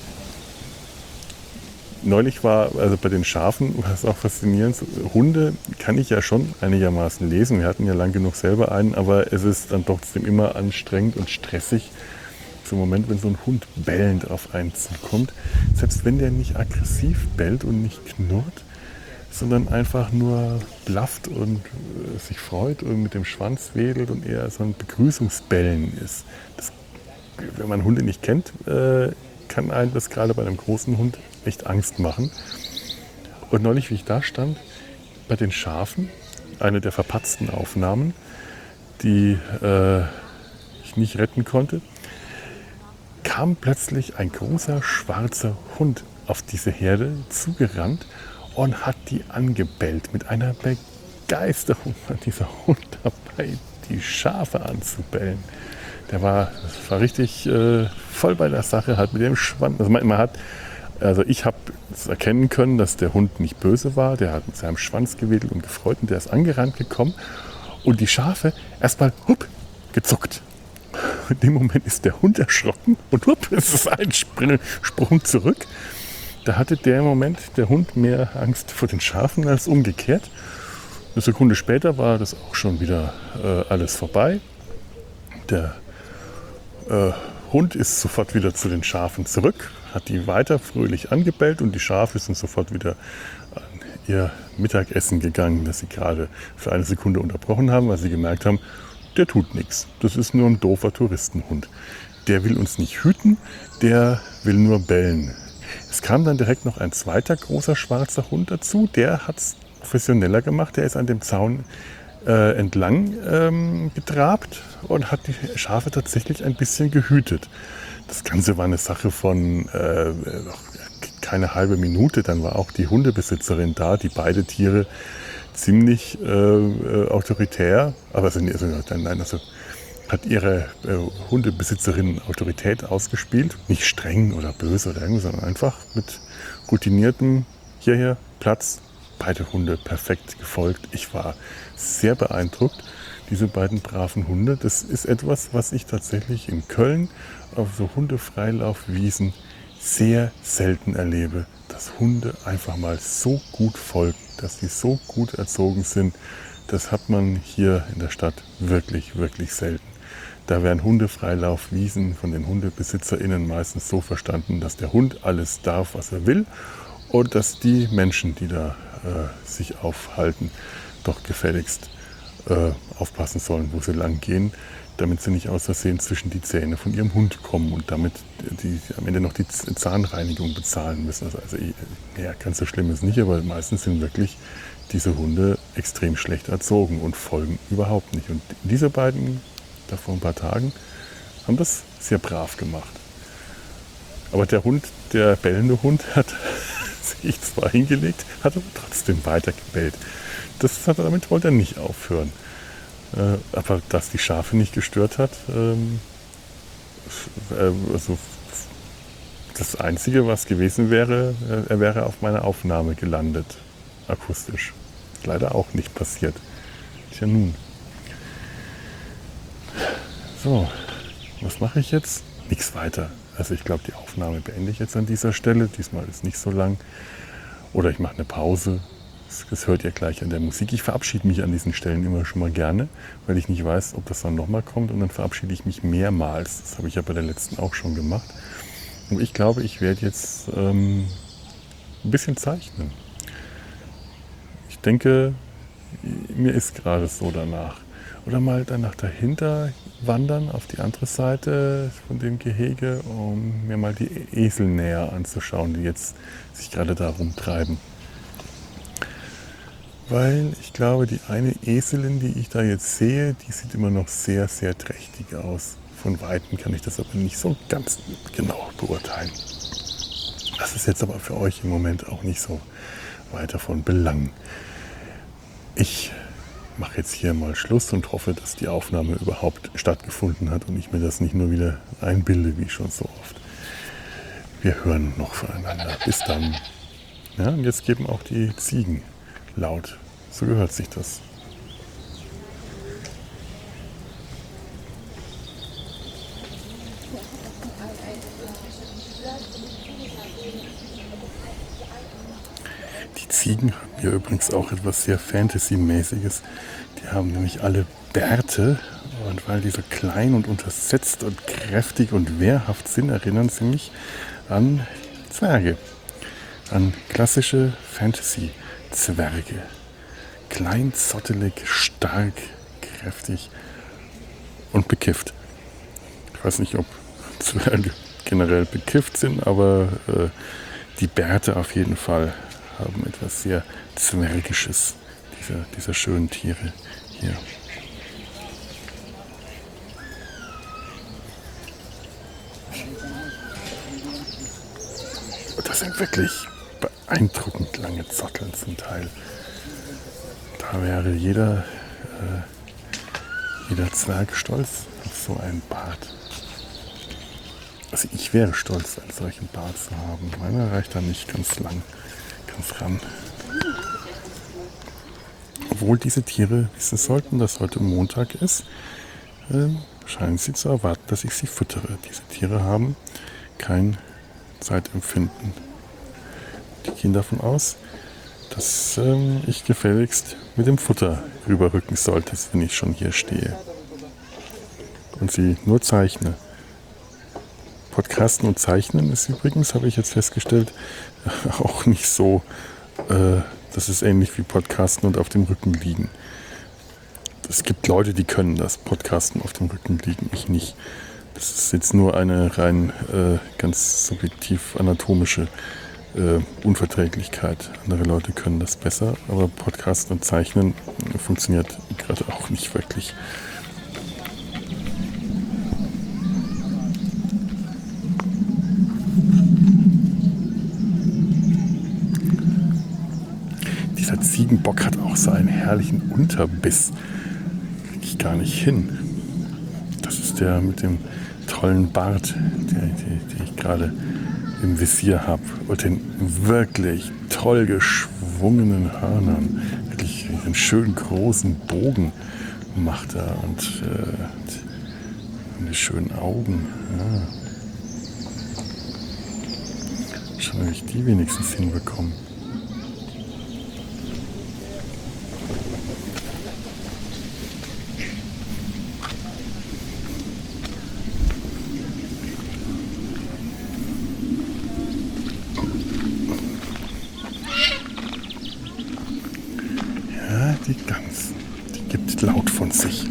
Neulich war, also bei den Schafen, war es auch faszinierend, Hunde kann ich ja schon einigermaßen lesen. Wir hatten ja lang genug selber einen, aber es ist dann trotzdem immer anstrengend und stressig. So im Moment, wenn so ein Hund bellend auf einen zukommt, selbst wenn der nicht aggressiv bellt und nicht knurrt, sondern einfach nur blafft und äh, sich freut und mit dem Schwanz wedelt und eher so ein Begrüßungsbellen ist. Das, wenn man Hunde nicht kennt, äh, kann einem das gerade bei einem großen Hund echt Angst machen. Und neulich, wie ich da stand, bei den Schafen, eine der verpatzten Aufnahmen, die äh, ich nicht retten konnte, kam plötzlich ein großer schwarzer Hund auf diese Herde zugerannt und hat die angebellt. Mit einer Begeisterung war dieser Hund dabei, die Schafe anzubellen. Der war, das war richtig äh, voll bei der Sache, hat mit dem Schwanz. Also man, man hat, also ich habe erkennen können, dass der Hund nicht böse war. Der hat mit seinem Schwanz gewedelt und gefreut und der ist angerannt gekommen. Und die Schafe erstmal hup, gezuckt. In dem Moment ist der Hund erschrocken und hup, es ist ein Sprung zurück. Da hatte der im Moment, der Hund, mehr Angst vor den Schafen als umgekehrt. Eine Sekunde später war das auch schon wieder äh, alles vorbei. Der äh, Hund ist sofort wieder zu den Schafen zurück, hat die weiter fröhlich angebellt und die Schafe sind sofort wieder an ihr Mittagessen gegangen, das sie gerade für eine Sekunde unterbrochen haben, weil sie gemerkt haben, der tut nichts. Das ist nur ein doofer Touristenhund. Der will uns nicht hüten, der will nur bellen. Es kam dann direkt noch ein zweiter großer schwarzer Hund dazu. Der hat es professioneller gemacht. Der ist an dem Zaun äh, entlang ähm, getrabt und hat die Schafe tatsächlich ein bisschen gehütet. Das Ganze war eine Sache von äh, keine halbe Minute. Dann war auch die Hundebesitzerin da, die beide Tiere ziemlich äh, autoritär, aber also, nein, also hat ihre äh, Hundebesitzerin Autorität ausgespielt. Nicht streng oder böse oder irgendwas, sondern einfach mit routiniertem hierher Platz. Beide Hunde perfekt gefolgt. Ich war sehr beeindruckt. Diese beiden braven Hunde, das ist etwas, was ich tatsächlich in Köln auf so Hundefreilaufwiesen sehr selten erlebe, dass Hunde einfach mal so gut folgen, dass die so gut erzogen sind. Das hat man hier in der Stadt wirklich, wirklich selten. Da werden Hundefreilaufwiesen von den HundebesitzerInnen meistens so verstanden, dass der Hund alles darf, was er will, und dass die Menschen, die da äh, sich aufhalten, doch gefälligst äh, aufpassen sollen, wo sie lang gehen, damit sie nicht aus Versehen zwischen die Zähne von ihrem Hund kommen und damit die am Ende noch die Zahnreinigung bezahlen müssen. Also, also ja, ganz so schlimm ist nicht, aber meistens sind wirklich diese Hunde extrem schlecht erzogen und folgen überhaupt nicht. Und diese beiden, da vor ein paar Tagen, haben das sehr brav gemacht. Aber der Hund, der bellende Hund, hat sich zwar hingelegt, hat aber trotzdem weiter gebellt. Das hat, damit wollte er nicht aufhören. Äh, aber dass die Schafe nicht gestört hat, ähm, äh, also das Einzige, was gewesen wäre, äh, er wäre auf meiner Aufnahme gelandet, akustisch. Ist leider auch nicht passiert. Tja nun. So, was mache ich jetzt? Nichts weiter. Also ich glaube, die Aufnahme beende ich jetzt an dieser Stelle. Diesmal ist nicht so lang. Oder ich mache eine Pause. Das hört ihr gleich an der Musik. Ich verabschiede mich an diesen Stellen immer schon mal gerne, weil ich nicht weiß, ob das dann nochmal kommt. Und dann verabschiede ich mich mehrmals. Das habe ich ja bei der letzten auch schon gemacht. Und ich glaube, ich werde jetzt ähm, ein bisschen zeichnen. Ich denke, mir ist gerade so danach. Oder mal danach dahinter wandern auf die andere Seite von dem Gehege, um mir mal die Esel näher anzuschauen, die jetzt sich gerade da rumtreiben. Weil ich glaube, die eine Eselin, die ich da jetzt sehe, die sieht immer noch sehr, sehr trächtig aus. Von Weitem kann ich das aber nicht so ganz genau beurteilen. Das ist jetzt aber für euch im Moment auch nicht so weiter von Belang. Ich mache jetzt hier mal Schluss und hoffe, dass die Aufnahme überhaupt stattgefunden hat und ich mir das nicht nur wieder einbilde, wie schon so oft. Wir hören noch voneinander. Bis dann. Ja, und jetzt geben auch die Ziegen laut. So gehört sich das. Die Ziegen haben hier übrigens auch etwas sehr Fantasy-mäßiges. Die haben nämlich alle Bärte, und weil die so klein und untersetzt und kräftig und wehrhaft sind, erinnern sie mich an Zwerge, an klassische Fantasy-Zwerge. Klein, zottelig, stark, kräftig und bekifft. Ich weiß nicht, ob Zwerge generell bekifft sind, aber äh, die Bärte auf jeden Fall haben etwas sehr Zwergisches, dieser, dieser schönen Tiere hier. Und das sind wirklich beeindruckend lange Zotteln zum Teil. Da wäre jeder, äh, jeder Zwerg stolz auf so einen Bart. Also ich wäre stolz, einen solchen Bart zu haben. Meiner reicht da nicht ganz lang, ganz ran. Obwohl diese Tiere wissen sollten, dass heute Montag ist, äh, scheinen sie zu erwarten, dass ich sie füttere. Diese Tiere haben kein Zeitempfinden. Die gehen davon aus, dass ähm, ich gefälligst mit dem Futter rüberrücken sollte, wenn ich schon hier stehe. Und sie nur zeichne. Podcasten und Zeichnen ist übrigens, habe ich jetzt festgestellt, auch nicht so, äh, das ist ähnlich wie Podcasten und auf dem Rücken liegen. Es gibt Leute, die können das, Podcasten auf dem Rücken liegen, ich nicht. Das ist jetzt nur eine rein äh, ganz subjektiv anatomische äh, Unverträglichkeit. Andere Leute können das besser, aber Podcasten und Zeichnen funktioniert gerade auch nicht wirklich. Dieser Ziegenbock hat auch so einen herrlichen Unterbiss. Krieg ich gar nicht hin. ist der mit dem tollen Bart, den ich gerade im Visier habe. Und den wirklich toll geschwungenen Hörnern. Wirklich einen schönen großen Bogen macht er und äh, die schönen Augen. Ja. Schauen, ob ich die wenigstens hinbekomme. Ja, die Gans, die gibt laut von sich.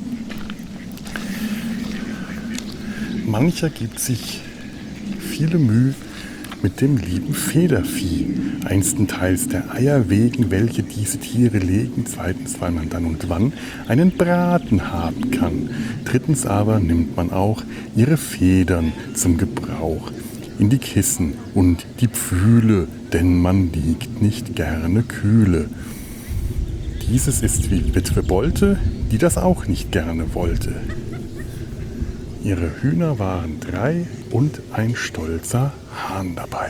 Mancher gibt sich viele Mühe mit dem lieben Federvieh. Einstenteils der Eier wegen, welche diese Tiere legen. Zweitens, weil man dann und wann einen Braten haben kann. Drittens aber nimmt man auch ihre Federn zum Gebrauch in die Kissen und die Pfühle, denn man liegt nicht gerne kühle. Dieses ist wie Witwe Bolte, die das auch nicht gerne wollte. Ihre Hühner waren drei und ein stolzer Hahn dabei.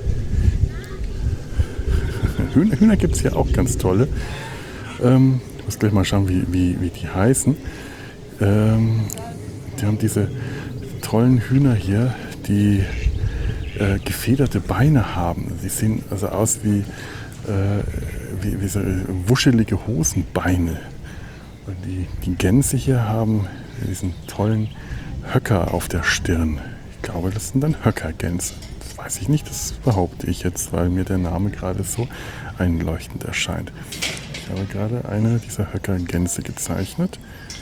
Hühner, Hühner gibt es hier auch ganz tolle. Ähm, ich muss gleich mal schauen, wie, wie, wie die heißen. Ähm, die haben diese tollen Hühner hier, die äh, gefederte Beine haben. Sie sehen also aus wie, äh, wie, wie so wuschelige Hosenbeine. Und die, die Gänse hier haben diesen tollen Höcker auf der Stirn. Ich glaube, das sind dann Höckergänse. Das weiß ich nicht, das behaupte ich jetzt, weil mir der Name gerade so einleuchtend erscheint. Ich habe gerade eine dieser Höckergänse gezeichnet.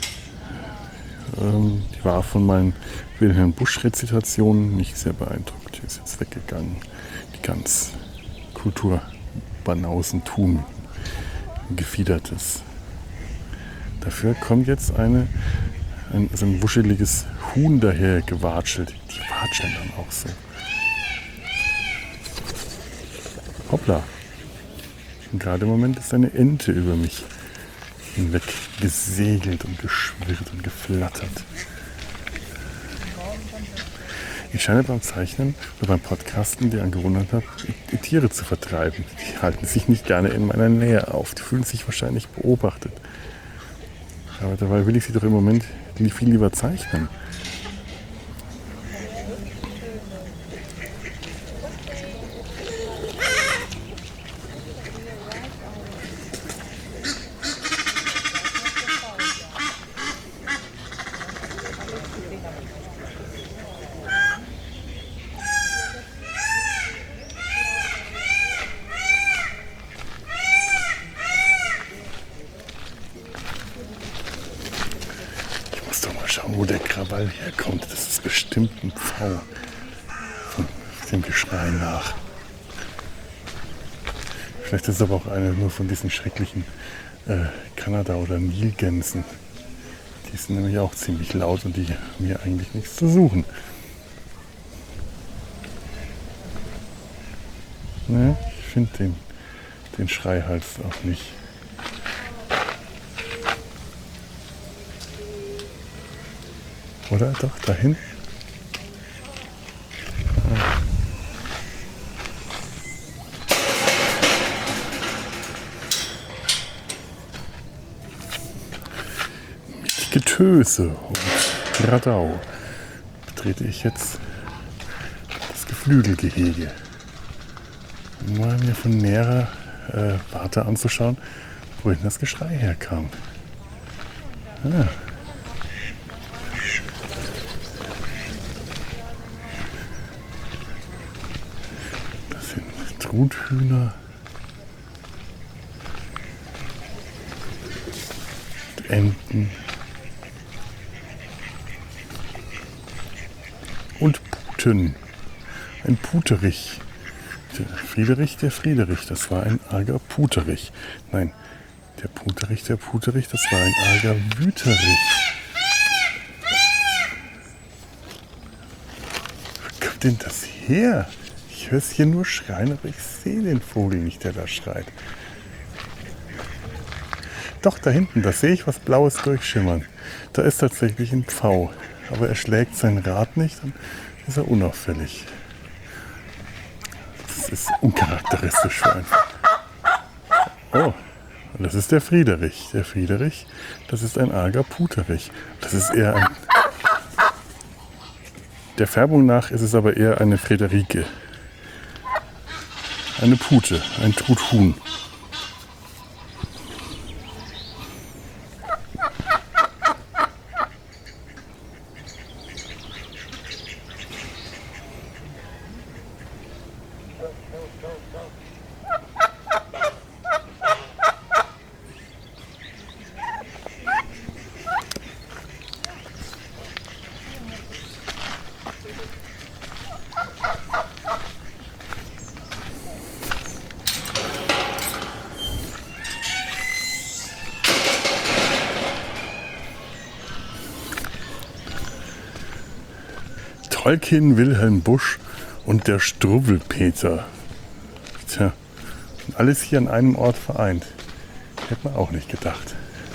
Ähm, die war von meinen Wilhelm Busch-Rezitationen nicht sehr beeindruckt. Die ist jetzt weggegangen. Die Gans. Kulturbanausentum. Gefiedertes. Dafür kommt jetzt eine Ein, so ein wuscheliges Huhn daher gewatschelt. Die watscheln dann auch so. Hoppla. Und gerade im Moment ist eine Ente über mich hinweg gesegelt und geschwirrt und geflattert. Ich scheine beim Zeichnen oder beim Podcasten die Angewohnheit habe, die Tiere zu vertreiben. Die halten sich nicht gerne in meiner Nähe auf. Die fühlen sich wahrscheinlich beobachtet. Aber dabei will ich sie doch im Moment viel lieber zeichnen. Wo der Krawall herkommt, das ist bestimmt ein Pfau von dem Geschrei nach. Vielleicht ist es aber auch eine nur von diesen schrecklichen äh, Kanada- oder Nilgänsen. Die sind nämlich auch ziemlich laut und die haben hier eigentlich nichts zu suchen. Ne, ich finde den, den Schreihals auch nicht. Oder? Doch, dahin. Ah. Mit Getöse und Radau betrete ich jetzt das Geflügelgehege. Um mal mir von näherer äh, Warte anzuschauen, wohin das Geschrei herkam. Ah. Truthühner, Enten und Puten. Ein Puterich. Der Friederich, der Friederich, das war ein arger Puterich. Nein, der Puterich, der Puterich, das war ein arger Wüterich. Wo kommt denn das her? Ich höre es hier nur schreien, aber ich sehe den Vogel nicht, der da schreit. Doch, da hinten, da sehe ich was Blaues durchschimmern. Da ist tatsächlich ein Pfau. aber er schlägt sein Rad nicht, dann ist er unauffällig. Das ist uncharakteristisch für einen. Oh, und das ist der Friederich. Der Friederich, das ist ein arger Puterich. Das ist eher ein... Der Färbung nach ist es aber eher eine Friederike. Eine Pute, ein Truthuhn. Tolkien, Wilhelm Busch und der Struwwelpeter. Tja, alles hier an einem Ort vereint. Hätte man auch nicht gedacht.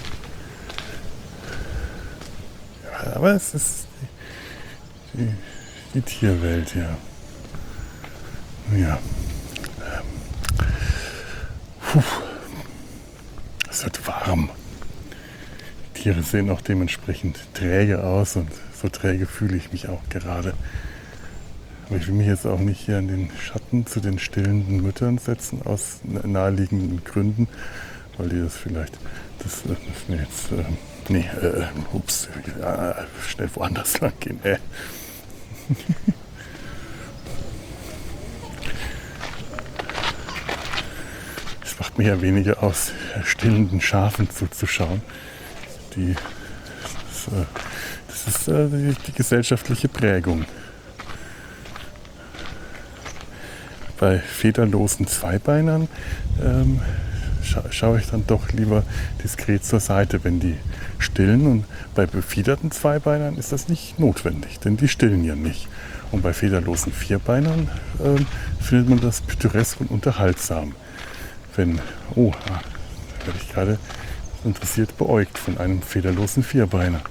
Ja, aber es ist die, die, die Tierwelt, ja. Ja. Puh. Es wird warm. Die Tiere sehen auch dementsprechend träge aus und so träge fühle ich mich auch gerade. Aber ich will mich jetzt auch nicht hier in den Schatten zu den stillenden Müttern setzen, aus naheliegenden Gründen, weil die das vielleicht, das, das nee, jetzt, äh, nee, äh, ups, äh, schnell woanders lang gehen, äh. Es macht mir ja weniger aus, stillenden Schafen zuzuschauen. Die, das, äh, das ist äh, die, die gesellschaftliche Prägung. Bei federlosen Zweibeinern ähm, scha schaue ich dann doch lieber diskret zur Seite, wenn die stillen. Und bei befiederten Zweibeinern ist das nicht notwendig, denn die stillen ja nicht. Und bei federlosen Vierbeinern ähm, findet man das pittoresk und unterhaltsam. Wenn, oh, da werde ich gerade interessiert beäugt von einem federlosen Vierbeiner.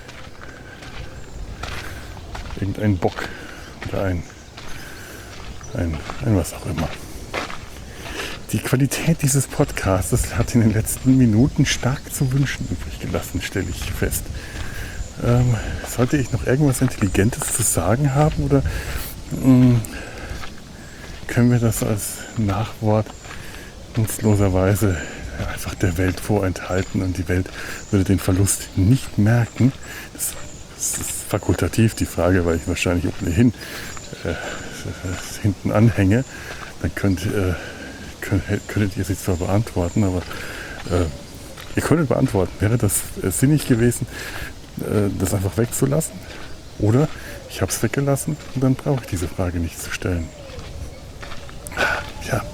Irgendein Bock oder ein, ein, ein was auch immer. Die Qualität dieses Podcasts hat in den letzten Minuten stark zu wünschen übrig gelassen, stelle ich fest. Ähm, sollte ich noch irgendwas Intelligentes zu sagen haben oder mh, können wir das als Nachwort nutzloserweise einfach der Welt vorenthalten und die Welt würde den Verlust nicht merken? Das, das ist fakultativ die Frage, weil ich wahrscheinlich ohnehin äh, hinten anhänge. Dann könnt, äh, könnt, könntet ihr sie zwar beantworten, aber äh, ihr könntet beantworten, wäre das äh, sinnig gewesen, äh, das einfach wegzulassen? Oder ich habe es weggelassen und dann brauche ich diese Frage nicht zu stellen. Ja.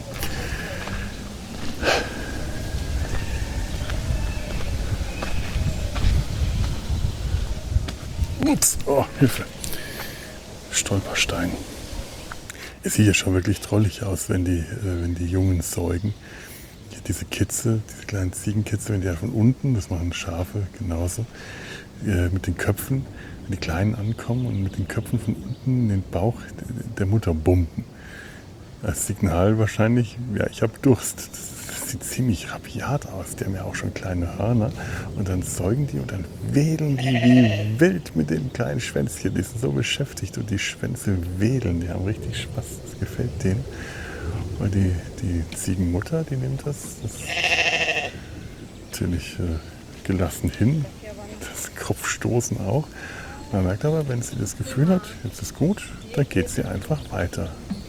Ups, oh, Hilfe. Stolperstein. Es sieht ja schon wirklich drollig aus, wenn die, äh, wenn die Jungen säugen. Hier diese Kitze, diese kleinen Ziegenkitze, wenn die ja von unten, das machen Schafe genauso, äh, mit den Köpfen, wenn die Kleinen ankommen und mit den Köpfen von unten in den Bauch der Mutter bumpen. Als Signal wahrscheinlich, ja, ich habe Durst. Das sieht ziemlich rabiat aus. Die haben ja auch schon kleine Hörner. Und dann säugen die und dann wedeln die wie wild mit den kleinen Schwänzchen. Die sind so beschäftigt und die Schwänze wedeln. Die haben richtig Spaß. Das gefällt denen. Weil die, die Ziegenmutter, die nimmt das, das natürlich äh, gelassen hin. Das Kopfstoßen auch. Man merkt aber, wenn sie das Gefühl hat, jetzt ist gut, dann geht sie einfach weiter.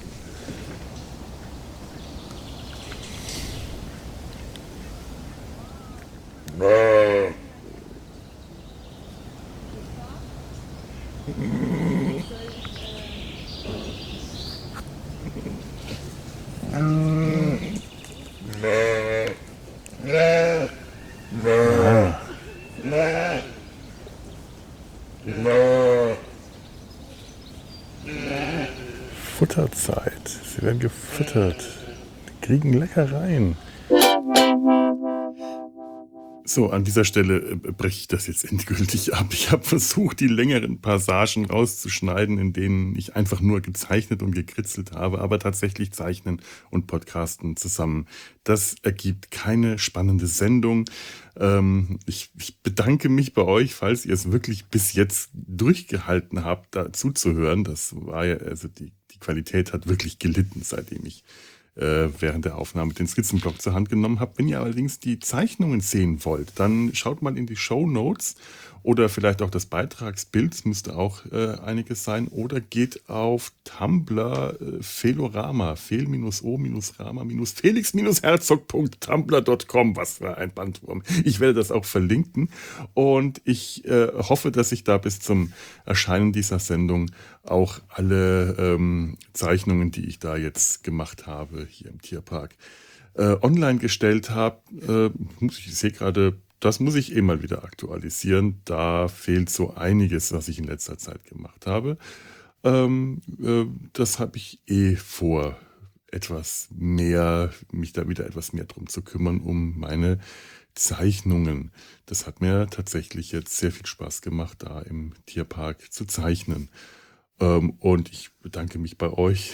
Futterzeit. Sie werden gefüttert. Die kriegen Leckereien. So, an dieser Stelle äh, breche ich das jetzt endgültig ab. Ich habe versucht, die längeren Passagen rauszuschneiden, in denen ich einfach nur gezeichnet und gekritzelt habe, aber tatsächlich Zeichnen und Podcasten zusammen. Das ergibt keine spannende Sendung. Ähm, ich, ich bedanke mich bei euch, falls ihr es wirklich bis jetzt durchgehalten habt, da zuzuhören. Das war ja, also die, die Qualität hat wirklich gelitten, seitdem ich äh, während der Aufnahme den Skizzenblock zur Hand genommen habe. Wenn ihr allerdings die Zeichnungen sehen wollt, dann schaut mal in die Shownotes oder vielleicht auch das Beitragsbild, es müsste auch äh, einiges sein, oder geht auf Tumblr äh, Felorama, fel-o-rama- felix-herzog punkt tumblr punkt com, was für ein Bandwurm. Ich werde das auch verlinken und ich äh, hoffe, dass ich da bis zum Erscheinen dieser Sendung auch alle ähm, Zeichnungen, die ich da jetzt gemacht habe, hier im Tierpark, äh, online gestellt habe. Äh, muss ich, ich sehe gerade, das muss ich eh mal wieder aktualisieren. Da fehlt so einiges, was ich in letzter Zeit gemacht habe. Ähm, äh, das habe ich eh vor, etwas mehr, mich da wieder etwas mehr drum zu kümmern, um meine Zeichnungen. Das hat mir tatsächlich jetzt sehr viel Spaß gemacht, da im Tierpark zu zeichnen. Ähm, und ich bedanke mich bei euch,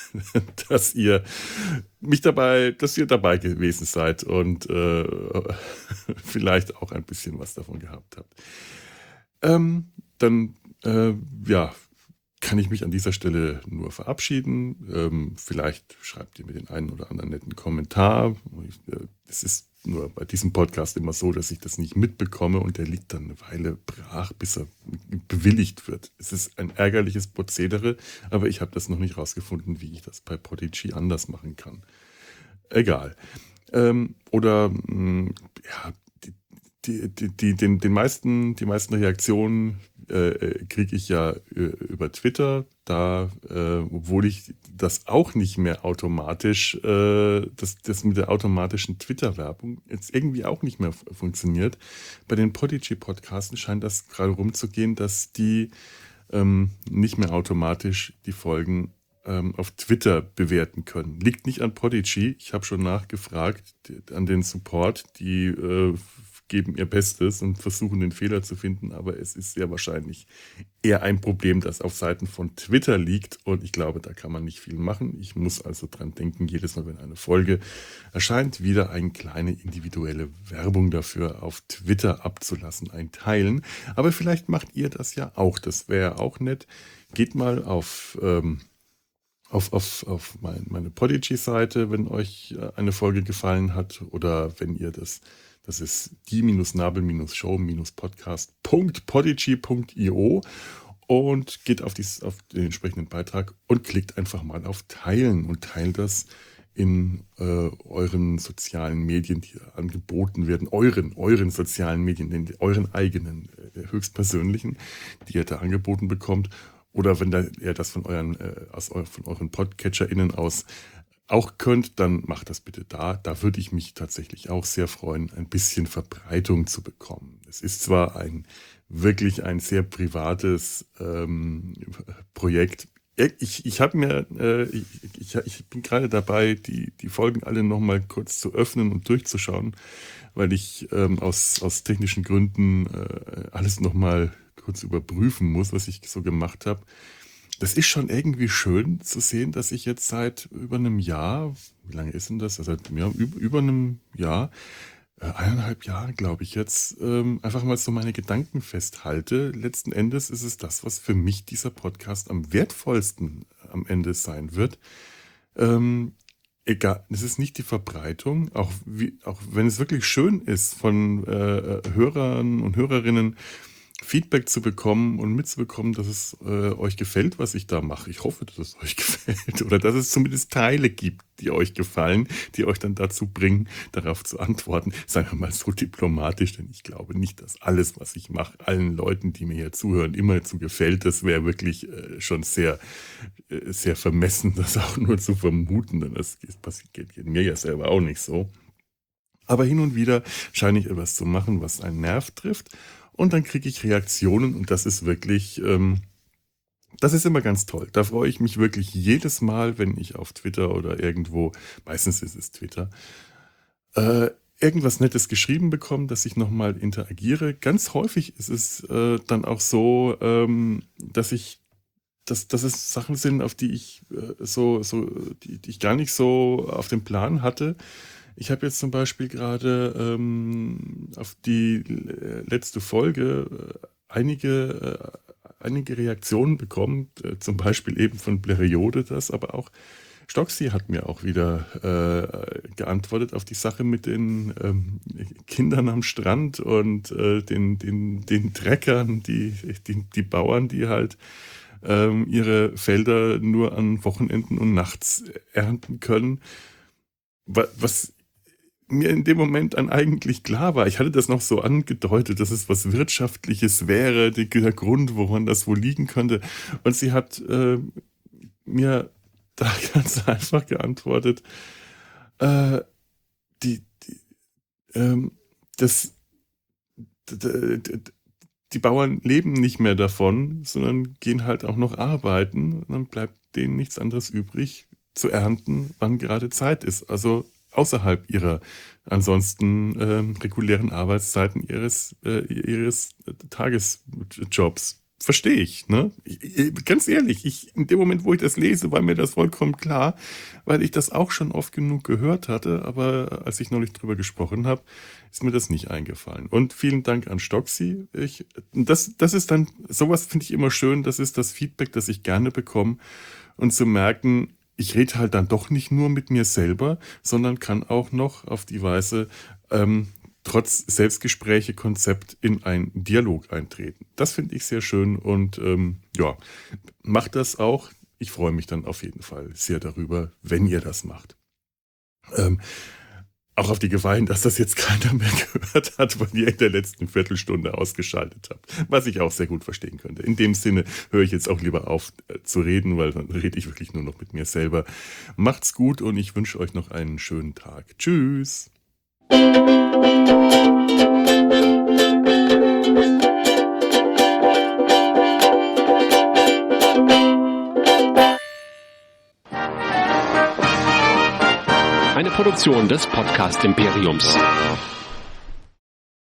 dass ihr mich dabei, dass ihr dabei gewesen seid und äh, vielleicht auch ein bisschen was davon gehabt habt. Ähm, dann, äh, ja, kann ich mich an dieser Stelle nur verabschieden. Ähm, vielleicht schreibt ihr mir den einen oder anderen netten Kommentar. Ich, äh, es ist nur bei diesem Podcast immer so, dass ich das nicht mitbekomme und der liegt dann eine Weile brach, bis er bewilligt wird. Es ist ein ärgerliches Prozedere, aber ich habe das noch nicht rausgefunden, wie ich das bei Podigy anders machen kann. Egal. Ähm, oder mh, ja, die, die, die, die, den, den meisten, die meisten Reaktionen äh, kriege ich ja äh, über Twitter. Da, äh, obwohl ich das auch nicht mehr automatisch, äh, das, das mit der automatischen Twitter-Werbung jetzt irgendwie auch nicht mehr f- funktioniert. Bei den Podigy-Podcasten scheint das gerade rumzugehen, dass die ähm, nicht mehr automatisch die Folgen ähm, auf Twitter bewerten können. Liegt nicht an Podigy. Ich habe schon nachgefragt die, an den Support. Die äh, geben ihr Bestes und versuchen den Fehler zu finden, aber es ist sehr wahrscheinlich eher ein Problem, das auf Seiten von Twitter liegt und ich glaube, da kann man nicht viel machen. Ich muss also dran denken, jedes Mal, wenn eine Folge erscheint, wieder eine kleine individuelle Werbung dafür auf Twitter abzulassen, ein Teilen. Aber vielleicht macht ihr das ja auch, das wäre auch nett. Geht mal auf... Ähm, auf, auf, auf mein, meine Podigy-Seite, wenn euch äh, eine Folge gefallen hat oder wenn ihr das, das ist die-nabel-show-podcast punkt podigy punkt io und geht auf, dies, auf den entsprechenden Beitrag und klickt einfach mal auf Teilen und teilt das in äh, euren sozialen Medien, die angeboten werden, euren, euren sozialen Medien, den, euren eigenen, äh, höchstpersönlichen, die ihr da angeboten bekommt. Oder wenn da ihr das von euren, äh, aus eu von euren PodcatcherInnen aus auch könnt, dann macht das bitte da. Da würde ich mich tatsächlich auch sehr freuen, ein bisschen Verbreitung zu bekommen. Es ist zwar ein wirklich ein sehr privates ähm, Projekt. Ich, ich habe mir, äh, ich, ich, ich bin gerade dabei, die, die Folgen alle nochmal kurz zu öffnen und durchzuschauen, weil ich ähm, aus, aus technischen Gründen äh, alles nochmal kurz überprüfen muss, was ich so gemacht habe. Das ist schon irgendwie schön zu sehen, dass ich jetzt seit über einem Jahr, wie lange ist denn das? Also seit ja, über, über einem Jahr, äh, eineinhalb Jahre, glaube ich jetzt, ähm, einfach mal so meine Gedanken festhalte. Letzten Endes ist es das, was für mich dieser Podcast am wertvollsten am Ende sein wird. Ähm, egal, es ist nicht die Verbreitung, auch, wie, auch wenn es wirklich schön ist, von äh, Hörern und Hörerinnen Feedback zu bekommen und mitzubekommen, dass es äh, euch gefällt, was ich da mache. Ich hoffe, dass es euch gefällt oder dass es zumindest Teile gibt, die euch gefallen, die euch dann dazu bringen, darauf zu antworten. Sagen wir mal so diplomatisch, denn ich glaube nicht, dass alles, was ich mache, allen Leuten, die mir hier zuhören, immer zu gefällt. Das wäre wirklich äh, schon sehr, äh, sehr vermessen, das auch nur zu vermuten. Denn das passiert geht mir ja selber auch nicht so. Aber hin und wieder scheine ich etwas zu machen, was einen Nerv trifft. Und dann kriege ich Reaktionen und das ist wirklich, ähm, das ist immer ganz toll. Da freue ich mich wirklich jedes Mal, wenn ich auf Twitter oder irgendwo, meistens ist es Twitter, äh, irgendwas Nettes geschrieben bekomme, dass ich nochmal interagiere. Ganz häufig ist es äh, dann auch so, ähm, dass ich, dass, dass es Sachen sind, auf die ich äh, so, so, die, die ich gar nicht so auf dem Plan hatte. Ich habe jetzt zum Beispiel gerade ähm, auf die äh, letzte Folge äh, einige, äh, einige Reaktionen bekommen, äh, zum Beispiel eben von Bleriode das, aber auch Stoxy hat mir auch wieder äh, geantwortet auf die Sache mit den ähm, Kindern am Strand und äh, den, den, den Treckern, die, die, die Bauern, die halt ähm, ihre Felder nur an Wochenenden und nachts ernten können. Was mir in dem Moment dann eigentlich klar war, ich hatte das noch so angedeutet, dass es was Wirtschaftliches wäre, die, der Grund, woran das wohl liegen könnte. Und sie hat äh, mir da ganz einfach geantwortet, äh, die, die, ähm, das, die, die Bauern leben nicht mehr davon, sondern gehen halt auch noch arbeiten und dann bleibt denen nichts anderes übrig, zu ernten, wann gerade Zeit ist. Also außerhalb ihrer ansonsten äh, regulären Arbeitszeiten ihres, äh, ihres Tagesjobs. Verstehe ich, ne? Ich, ganz ehrlich, ich, in dem Moment, wo ich das lese, war mir das vollkommen klar, weil ich das auch schon oft genug gehört hatte, aber als ich neulich drüber gesprochen habe, ist mir das nicht eingefallen. Und vielen Dank an Stoxy. Ich, das, das ist dann, sowas finde ich immer schön, das ist das Feedback, das ich gerne bekomme und zu merken, ich rede halt dann doch nicht nur mit mir selber, sondern kann auch noch auf die Weise ähm, trotz Selbstgespräche-Konzept in einen Dialog eintreten. Das finde ich sehr schön und ähm, ja, macht das auch. Ich freue mich dann auf jeden Fall sehr darüber, wenn ihr das macht. Ähm, auch auf die Gefahr hin, dass das jetzt keiner mehr gehört hat, weil ihr in der letzten Viertelstunde ausgeschaltet habt. Was ich auch sehr gut verstehen könnte. In dem Sinne höre ich jetzt auch lieber auf äh, zu reden, weil dann rede ich wirklich nur noch mit mir selber. Macht's gut und ich wünsche euch noch einen schönen Tag. Tschüss! Eine Produktion des Podcast Imperiums.